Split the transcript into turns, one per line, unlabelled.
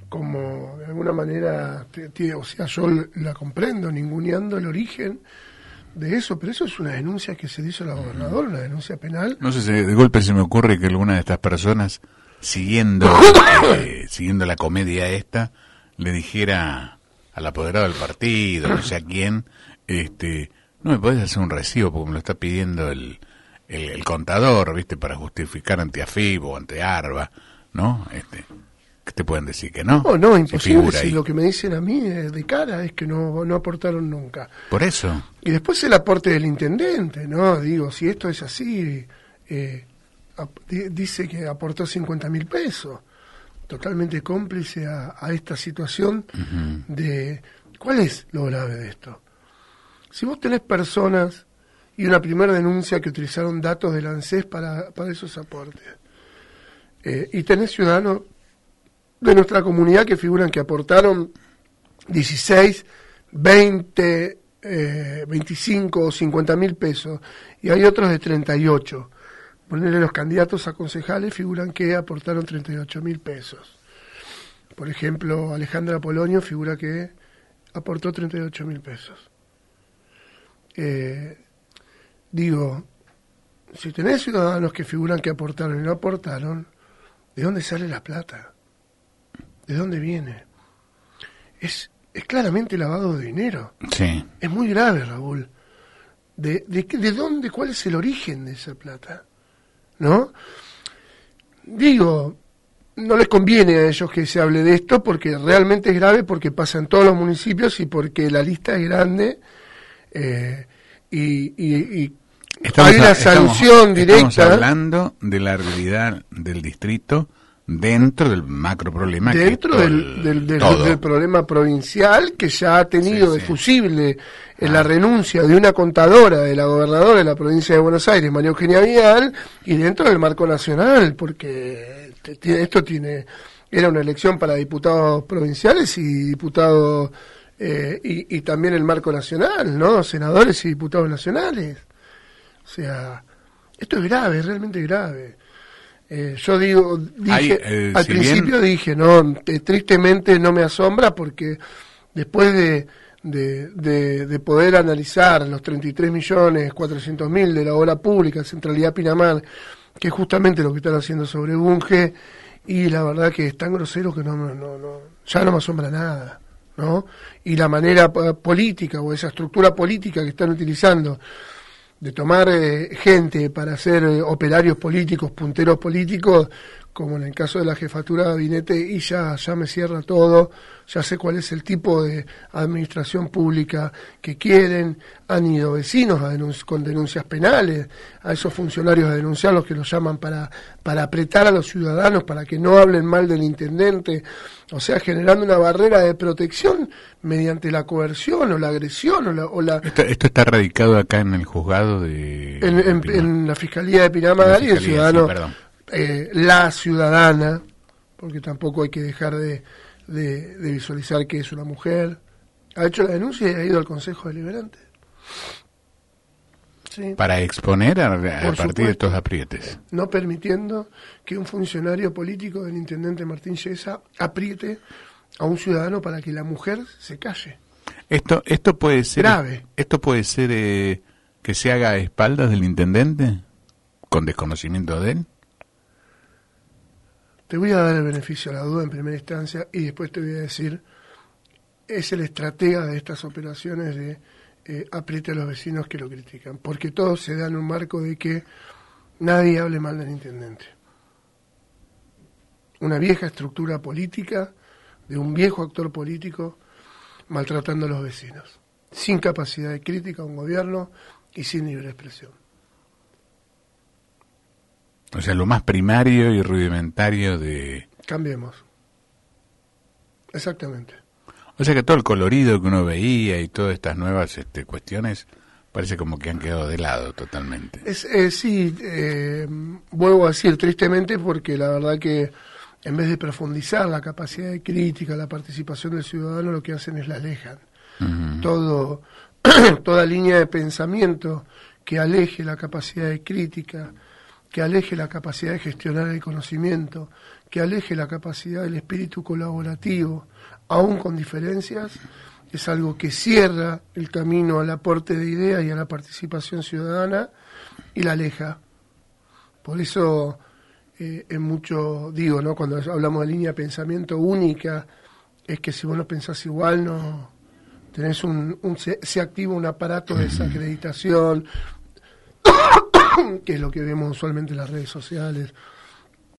como de alguna manera, o sea, yo la comprendo, ninguneando el origen de eso, pero eso es una denuncia que se le hizo a la gobernadora, una denuncia penal.
No sé si de golpe se me ocurre que alguna de estas personas, siguiendo la comedia esta, le dijera al apoderado del partido, no sé a quién, no me podés hacer un recibo porque me lo está pidiendo el contador, ¿viste? Para justificar ante AFIP o ante ARBA, ¿no? ¿Qué te pueden decir? ¿Que no?
No, imposible. Si lo que me dicen a mí de cara es que no aportaron nunca.
Por eso.
Y después el aporte del intendente, ¿no? Digo, si esto es así, dice que aportó 50.000 pesos. Totalmente cómplice a esta situación de... ¿Cuál es lo grave de esto? Si vos tenés personas y una primera denuncia que utilizaron datos del ANSES para esos aportes, y tenés ciudadanos de nuestra comunidad que figuran que aportaron 16, 20, 25 o 50.000 pesos, y hay otros de 38. Ponerle los candidatos a concejales figuran que aportaron 38.000 pesos. Por ejemplo, Alejandra Polonio figura que aportó 38.000 pesos. Digo, si tenés ciudadanos que figuran que aportaron y no aportaron, ¿de dónde sale la plata? ¿De dónde viene? Es claramente lavado de dinero.
Sí.
Es muy grave, Raúl. ¿De dónde? ¿Cuál es el origen de esa plata? ¿No? Digo, no les conviene a ellos que se hable de esto porque realmente es grave, porque pasa en todos los municipios y porque la lista es grande, y hay una sanción directa.
Estamos hablando de la realidad del distrito dentro del macro problema,
dentro del problema provincial, que ya ha tenido de fusible la renuncia de una contadora de la gobernadora de la provincia de Buenos Aires, María Eugenia Vidal, y dentro del marco nacional, porque esto era una elección para diputados provinciales y diputados y también el marco nacional, ¿no? Senadores y diputados nacionales. O sea, esto es grave, es realmente grave. Yo dije al principio dije, no, tristemente no me asombra, porque después de poder analizar los 33.400.000 de la obra pública, Centralidad Pinamar, que es justamente lo que están haciendo sobre Bunge, y la verdad que es tan grosero que ya no me asombra nada, ¿no? Y la manera política o esa estructura política que están utilizando de tomar gente para ser operarios políticos, punteros políticos, como en el caso de la jefatura de gabinete, y ya me cierra todo, ya sé cuál es el tipo de administración pública que quieren. Han ido vecinos con denuncias penales a esos funcionarios a denunciarlos, que los llaman para apretar a los ciudadanos, para que no hablen mal del intendente, o sea, generando una barrera de protección mediante la coerción o la agresión o la
Esto está radicado acá en el juzgado de...
En la Fiscalía de Pinamar, y el ciudadano... la ciudadana, porque tampoco hay que dejar de visualizar que es una mujer, ha hecho la denuncia y ha ido al Consejo Deliberante. Sí.
Para exponer a partir de estos aprietes.
No permitiendo que un funcionario político del intendente Martín Yesa apriete a un ciudadano para que la mujer se calle.
Esto puede ser
grave.
Esto puede ser que se haga a espaldas del intendente, con desconocimiento de él.
Te voy a dar el beneficio de la duda en primera instancia, y después te voy a decir, es el estratega de estas operaciones de apriete a los vecinos que lo critican, porque todo se da en un marco de que nadie hable mal del intendente. Una vieja estructura política, de un viejo actor político maltratando a los vecinos, sin capacidad de crítica a un gobierno y sin libre expresión.
O sea, lo más primario y rudimentario de...
Cambiemos. Exactamente.
O sea que todo el colorido que uno veía y todas estas nuevas cuestiones parece como que han quedado de lado totalmente.
Sí, vuelvo a decir tristemente, porque la verdad que en vez de profundizar la capacidad de crítica, la participación del ciudadano, lo que hacen es la alejan. Toda línea de pensamiento que aleje la capacidad de crítica, que aleje la capacidad de gestionar el conocimiento, que aleje la capacidad del espíritu colaborativo, aún con diferencias, es algo que cierra el camino al aporte de ideas y a la participación ciudadana y la aleja. Por eso, en mucho digo, ¿no? Cuando hablamos de línea de pensamiento única, es que si vos no pensás igual, no tenés se activa un aparato de desacreditación, que es lo que vemos usualmente en las redes sociales,